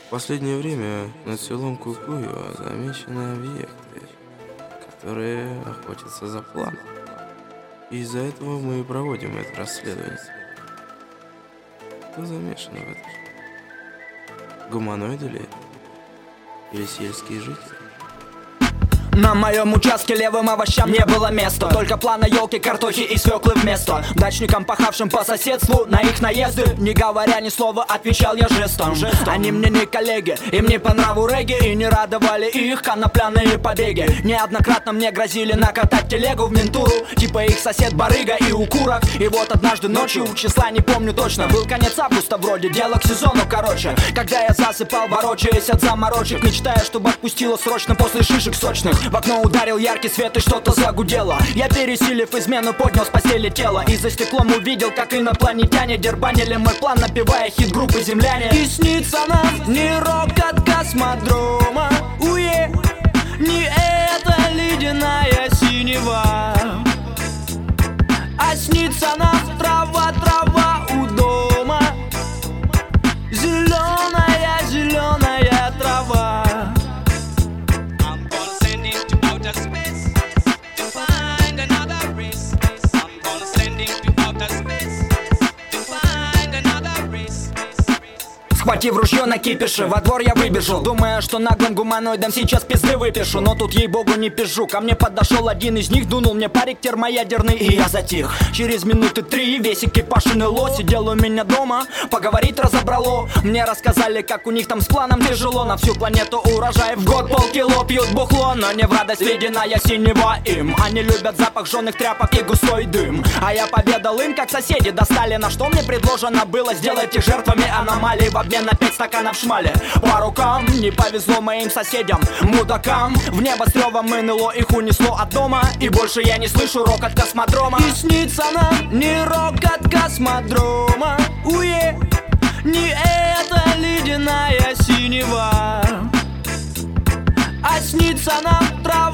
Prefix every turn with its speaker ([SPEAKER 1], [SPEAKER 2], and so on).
[SPEAKER 1] В последнее время над селом Кукуева замечены объекты, которые охотятся за планом. И из-за этого мы и проводим это расследование. Кто замешан в этом? Гуманоиды ли? Или сельские жители?
[SPEAKER 2] На моем участке левым овощам не было места. Только плана елки, картохи и свеклы вместо. Дачникам, пахавшим по соседству на их наезды, не говоря ни слова, отвечал я жестом. Они мне не коллеги, им не по нраву регги, и не радовали их конопляные побеги. Неоднократно мне грозили накатать телегу в ментуру, типа их сосед барыга и укурок. И вот однажды ночью, числа не помню точно, был конец августа вроде, дело к сезону короче. Когда я засыпал, ворочаясь от заморочек, мечтая, чтобы отпустило срочно после шишек сочных. В окно ударил яркий свет и что-то загудело. Я, пересилив измену, поднял с постели тело и за стеклом увидел, как инопланетяне дербанили мой план, напевая хит группы «Земляне». И снится нам не рок от космодрома, уе, не эта ледяная синева, а снится нам трава, трава у дома, зеленая, зеленая трава. Схватив ружье на кипише, во двор я выбежал, думая, что наглым гуманоидам сейчас пизды выпишу. Но тут, ей-богу, не пизжу. Ко мне подошел один из них, дунул мне парик термоядерный, и я затих. Через минуты 3 весь экипаж НЛО сидел у меня дома, поговорить разобрало. Мне рассказали, как у них там с планом тяжело. На всю планету урожай в год полкило пьют бухло, но не в радость ледяная синева им. Они любят запах жженых тряпок и густой дым. А я поведал им, как соседи достали, на что мне предложено было сделать их жертвами аномалий в обмен на 5 стаканов шмали. По рукам не повезло моим соседям, мудакам. В небо с ревом НЛО их унесло от дома, и больше я не слышу рок от космодрома. И снится нам не рок от космодрома, уе, не эта ледяная синева, а снится нам трава.